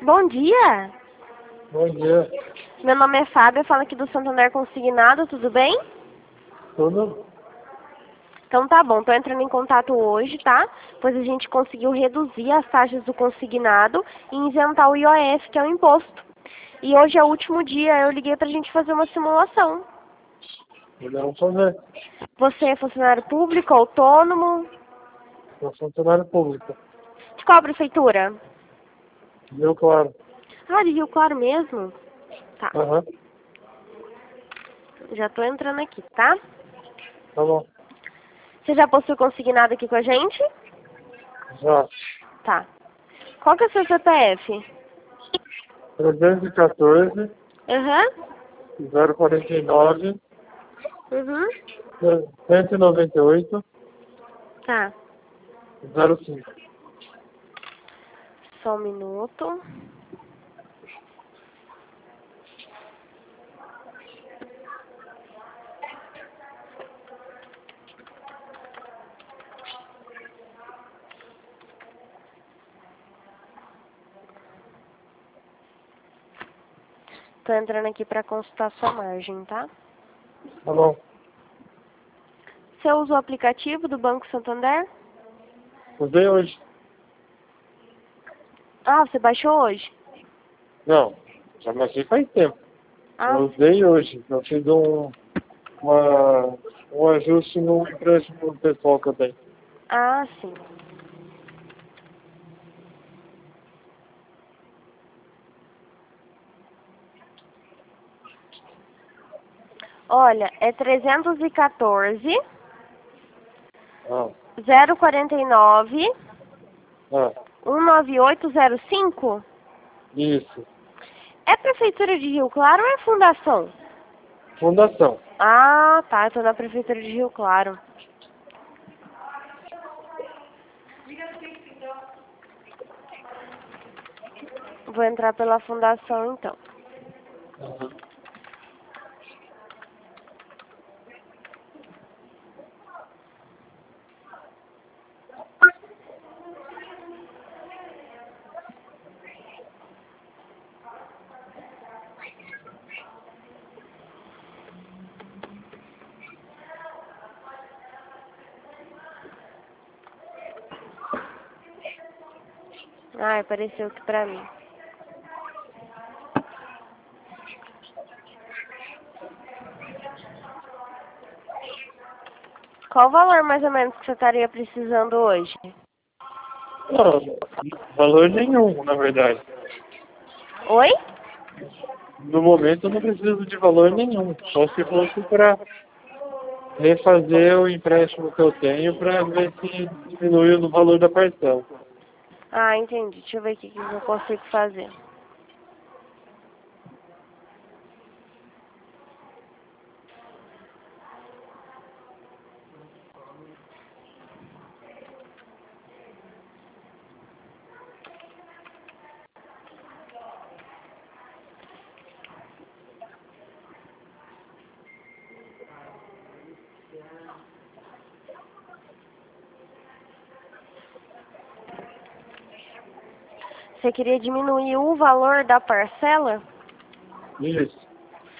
Bom dia. Bom dia. Meu nome é Fábio, eu falo aqui do Santander Consignado, tudo bem? Tudo? Então tá bom, tô entrando em contato hoje, tá? Pois a gente conseguiu reduzir as taxas do consignado e isentar o IOF, que é o imposto. E hoje é o último dia, eu liguei pra gente fazer uma simulação. Vamos fazer. Você é funcionário público, autônomo? Sou funcionário público. De qual prefeitura? Viu, claro. Ah, de Rio Claro mesmo? Tá, Aham. já tô entrando aqui, tá? Tá bom. Você já possui consignado aqui com a gente? Já. Tá. Qual que é o seu CPF? 314, Aham. 049, Uhum. 198, Tá. 05. Só um minuto. Tô entrando aqui pra consultar sua margem, tá? Tá bom. Você usa o aplicativo do Banco Santander? Usei hoje. Ah, você baixou hoje? Não, já baixei faz tempo. Ah, Eu usei hoje. Eu fiz um ajuste no empréstimo pessoal que eu tenho. sim. Olha, é 314 Ah, 049 ah, 19805? isso. É Prefeitura de Rio Claro ou é Fundação? Fundação. Ah, tá. Eu tô na Prefeitura de Rio Claro. Vou entrar pela Fundação, então. Uhum. Ah, apareceu aqui pra mim. Qual o valor mais ou menos que você estaria precisando hoje? Não, valor nenhum, na verdade. Oi? No momento eu não preciso de valor nenhum. Só se fosse para refazer o empréstimo que eu tenho para ver se diminui o valor da parcela. Ah, entendi. Deixa eu ver o que eu consigo fazer. Você queria diminuir o valor da parcela? Isso.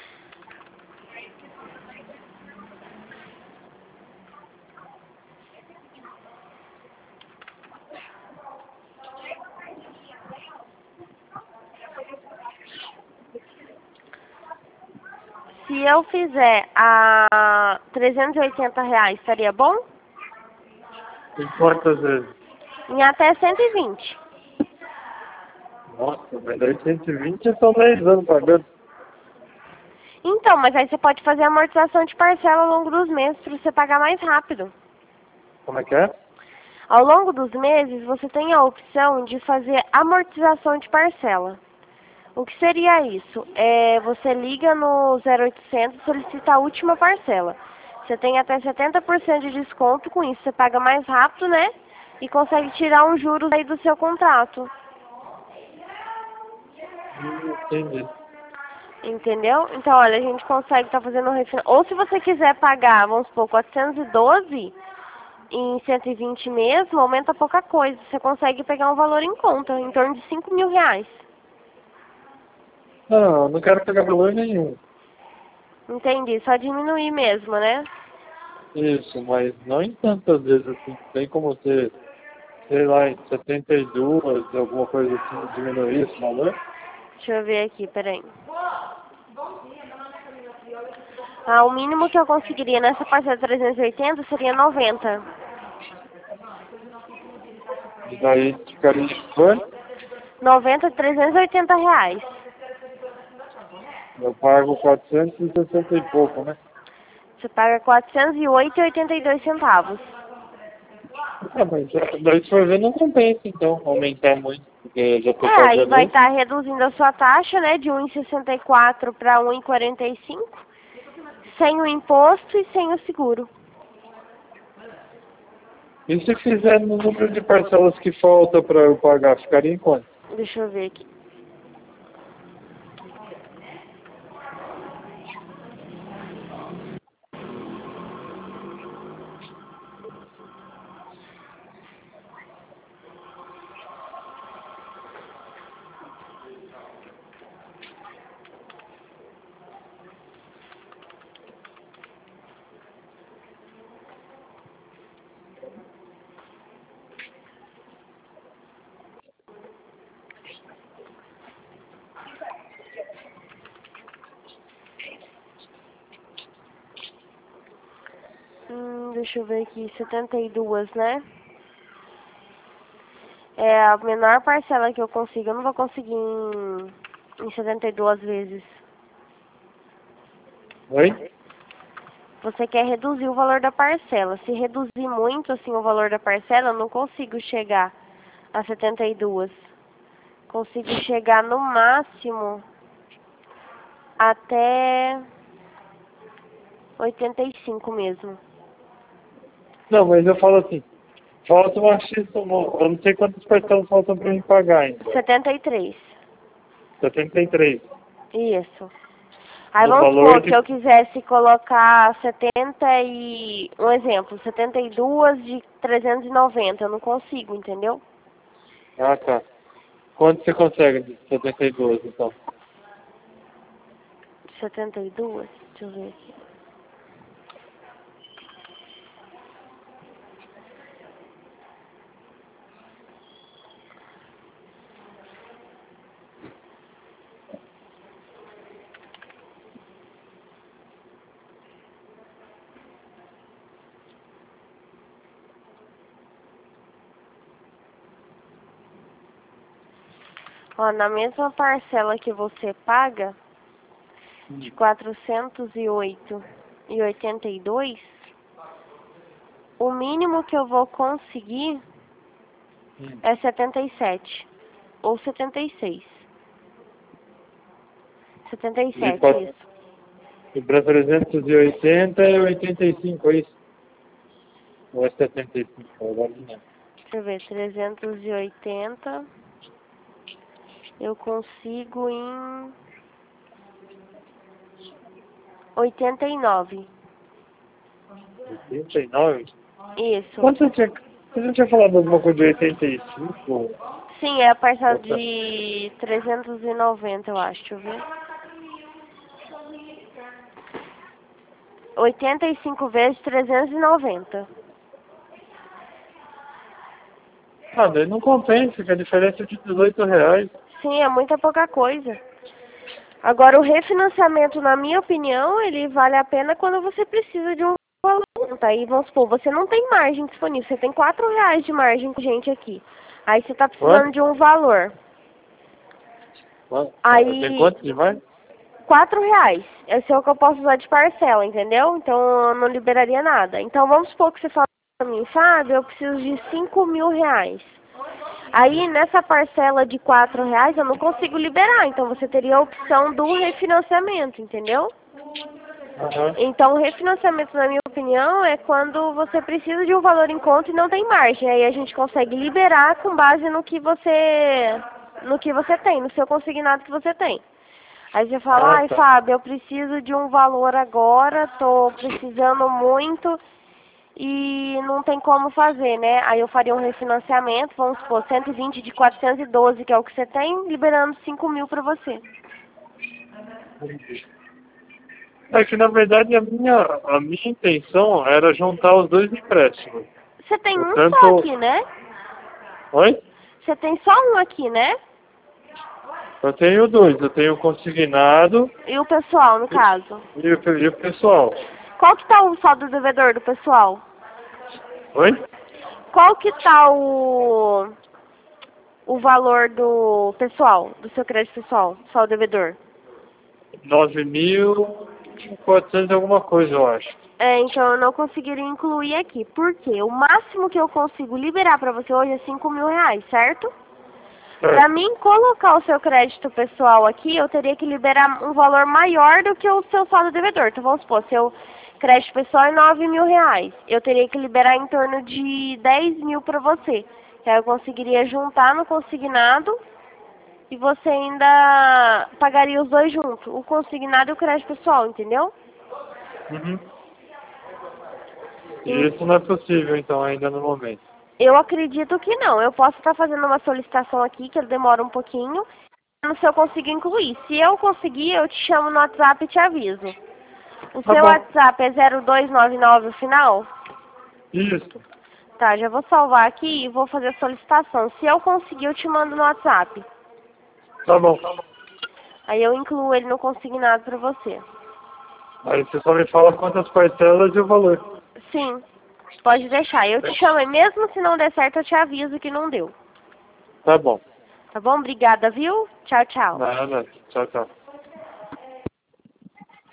Se eu fizer a R$ 380, estaria bom? Em quantas vezes? Em até 120. Nossa, mas daí 120 são 10 anos pagando. Então, mas aí você pode fazer amortização de parcela ao longo dos meses para você pagar mais rápido. Como é que é? Ao longo dos meses, você tem a opção de fazer amortização de parcela. O que seria isso? Você liga no 0800 e solicita a última parcela. Você tem até 70% de desconto com isso. Você paga mais rápido, né? E consegue tirar uns juros aí do seu contrato. Entendi. Entendeu? Então, olha, a gente consegue estar fazendo um refinanciamento. Ou se você quiser pagar, vamos supor, 412 em 120 mesmo, aumenta pouca coisa. Você consegue pegar um valor em conta, em torno de R$ 5.000. Não, eu não quero pegar valor nenhum. Entendi, só diminuir mesmo, né? Isso, mas não em tantas vezes assim. Tem como ser, sei lá, em 72, alguma coisa assim, diminuir esse valor? Deixa eu ver aqui, peraí. Ah, o mínimo que eu conseguiria nessa parcela de 380 seria 90. E daí ficaria de quanto? 90, 380 reais. Eu pago 460 e pouco, né? Você paga 408,82 centavos. Ah, mas daí se for ver não compensa então aumentar muito, porque eu já tô Aí vai pagando. estar reduzindo a sua taxa, né, de 1,64 para 1,45, sem o imposto e sem o seguro. E se fizer no número de parcelas que falta para eu pagar, ficaria em quanto? Deixa eu ver aqui. Deixa eu ver aqui, 72, né? É a menor parcela que eu consigo. Eu não vou conseguir em 72 vezes. Oi? Você quer reduzir o valor da parcela. Se reduzir muito assim o valor da parcela, eu não consigo chegar a 72. Consigo chegar no máximo até 85 mesmo. Não, mas eu falo assim, falta uma X, eu não sei quantas parcelas faltam para mim pagar ainda. 73. 73. Isso. Aí No vamos valor supor que de... eu quisesse colocar 70 e... Um exemplo, 72 de 390. Eu não consigo, entendeu? Ah, tá. Quanto você consegue de 72, então? 72? Deixa eu ver aqui. Ó, na mesma parcela que você paga, de 408,82, o mínimo que eu vou conseguir é 77 ou 76. De 77, 4... isso. E para 380 é 85, é isso? Ou é 75? Agora não lembro. Deixa eu ver, 380 eu consigo em 89. 89? Isso. Quanto você não tinha falado alguma coisa de 85? Sim, é a parcela Ou tá- de 390, eu acho. Deixa eu ver. 85 vezes 390. Ah, daí não compensa, que a diferença é de 18 reais. Sim, é muita pouca coisa. Agora, o refinanciamento, na minha opinião, ele vale a pena quando você precisa de um valor. Aí, vamos supor, você não tem margem disponível. Você tem R$ 4 de margem com gente aqui. Aí, você está precisando Quanto? de um valor. Tem Aí, quanto de mais? R$ 4. Esse é o que eu posso usar de parcela, entendeu? Então, eu não liberaria nada. Então, vamos supor que você fala para mim, Fábio, eu preciso de R$ 5.000. Aí, nessa parcela de R$ 4, eu não consigo liberar. Então, você teria a opção do refinanciamento, entendeu? Aham. Então, o refinanciamento, na minha opinião, é quando você precisa de um valor em conta e não tem margem. Aí a gente consegue liberar com base no que você tem, no seu consignado que você tem. Aí você fala, Ah, ai, tá. Fábio, eu preciso de um valor agora, tô precisando muito e não tem como fazer, né? Aí eu faria um refinanciamento, vamos supor, 120 de 412, que é o que você tem, liberando 5.000 para você. É que na verdade a minha intenção era juntar os dois empréstimos. Você tem um Portanto... só aqui, né? Oi? Você tem só um aqui, né? Eu tenho dois, eu tenho o consignado E o pessoal, no caso. e o pessoal. Qual que tá o saldo devedor do pessoal? Oi? Qual que tá o valor do pessoal, do seu crédito pessoal, saldo devedor? 9.400 alguma coisa, eu acho. É, então eu não conseguiria incluir aqui. Por quê? O máximo que eu consigo liberar pra você hoje é 5 mil reais, certo? Pra mim colocar o seu crédito pessoal aqui, eu teria que liberar um valor maior do que o seu saldo devedor. Então vamos supor, seu crédito pessoal é 9 mil reais. Eu teria que liberar em torno de 10 mil pra você. Que aí eu conseguiria juntar no consignado e você ainda pagaria os dois juntos. O consignado e o crédito pessoal, entendeu? Uhum. E isso não é possível, então, ainda no momento. Eu acredito que não. Eu posso estar fazendo uma solicitação aqui, que demora um pouquinho, se eu conseguir incluir. Se eu conseguir, eu te chamo no WhatsApp e te aviso. O Tá seu bom. WhatsApp é 0299 o final? Isso. Tá, já vou salvar aqui e vou fazer a solicitação. Se eu conseguir, eu te mando no WhatsApp. Tá bom. Aí eu incluo ele no consignado pra você. Aí você só me fala quantas parcelas e o valor. Sim, pode deixar. Eu te chamo e mesmo se não der certo, eu te aviso que não deu. Tá bom. Tá bom? Obrigada, viu? Tchau, tchau. Nada. Tchau, tchau.